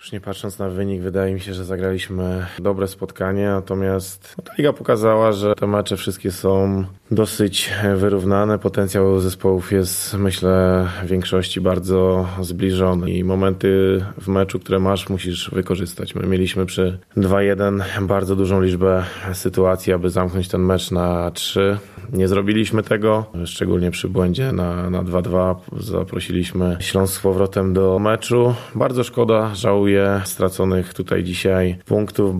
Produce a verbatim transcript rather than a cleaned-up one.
Już nie patrząc na wynik, wydaje mi się, że zagraliśmy dobre spotkanie, natomiast ta liga pokazała, że te mecze wszystkie są dosyć wyrównane. Potencjał zespołów jest, myślę, w większości bardzo zbliżony i momenty w meczu, które masz, musisz wykorzystać. My mieliśmy przy dwa jeden bardzo dużą liczbę sytuacji, aby zamknąć ten mecz na trzy. Nie zrobiliśmy tego, szczególnie przy błędzie na, na dwa dwa. Zaprosiliśmy Śląsk z powrotem do meczu. Bardzo szkoda, żałuję straconych tutaj dzisiaj punktów.